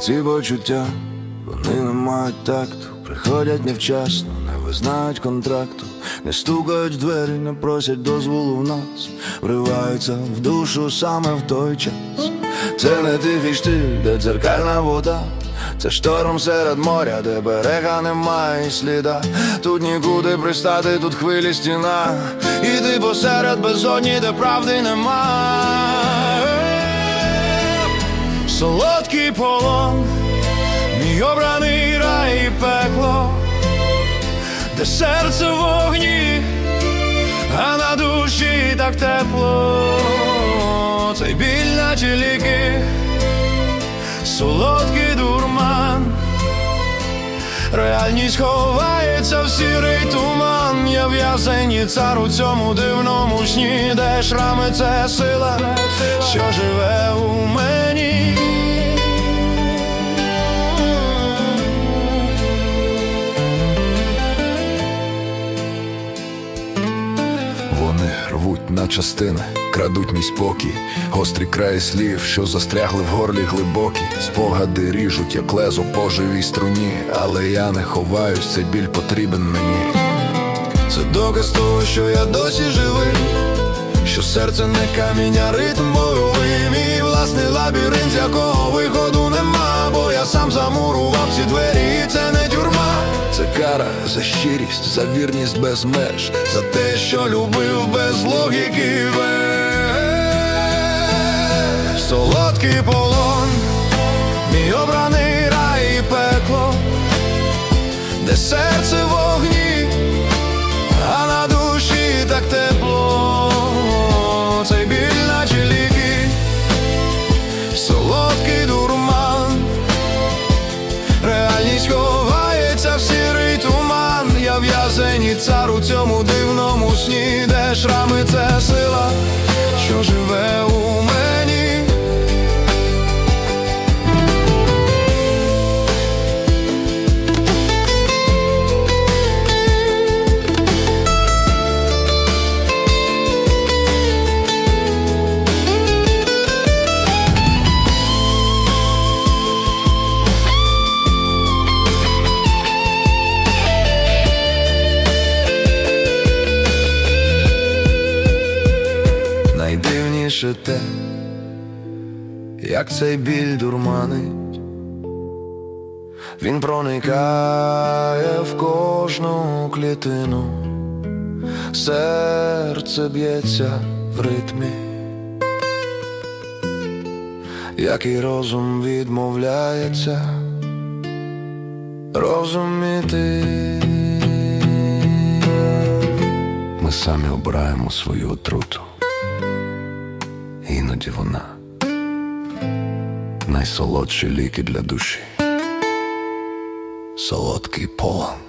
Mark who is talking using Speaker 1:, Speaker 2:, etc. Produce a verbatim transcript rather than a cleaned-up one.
Speaker 1: Ці почуття, вони не мають такту, приходять невчасно, не визнають контракту, не стукають в двері, не просять дозволу в нас, вриваються в душу саме в той час. Це не тихий штиль, де дзеркальна вода, це шторм серед моря, де берега немає сліда. Тут нікуди пристати, тут хвилі стіна, і ти посеред безодні, де правди нема. Солодкий полон, мій обраний рай і пекло, де серце в вогні, а на душі так тепло. Цей біль наче ліки, солодкий дурман, реальність ховається в сірий туман. Я в'язень цар у цьому дивному сні, де шрами — це сила, що живе у мені.
Speaker 2: Вони рвуть на частини, крадуть мій спокій, гострі краї слів, що застрягли в горлі глибокі. Спогади ріжуть, як лезо по живій струні, але я не ховаюсь, цей біль потрібен мені.
Speaker 1: Це доказ того, що я досі живий, що серце не камінь, а ритм бойовий. Мій власний лабіринт, з якого виходу нема, бо я сам замурував ці двері, і це не тюрма.
Speaker 2: Це кара за щирість, за вірність без меж,
Speaker 1: за те, що любив без логіки весь. Солодкий полон, мій обраний рай і пекло, де серце в вогні, а на душі так тепло. Цей біль наче ліки, солодкий дурман, реальність ховається в сірий туман. Я в'язень цар у цьому дивному сні, де шрами — це сила, що живе у мені. Найдивніше те, як цей біль дурманить, він проникає в кожну клітину, серце б'ється в ритмі, який розум відмовляється розуміти.
Speaker 2: ми самі обираємо свою отруту. Іноді вона найсолодші ліки для душі. Солодкий полон.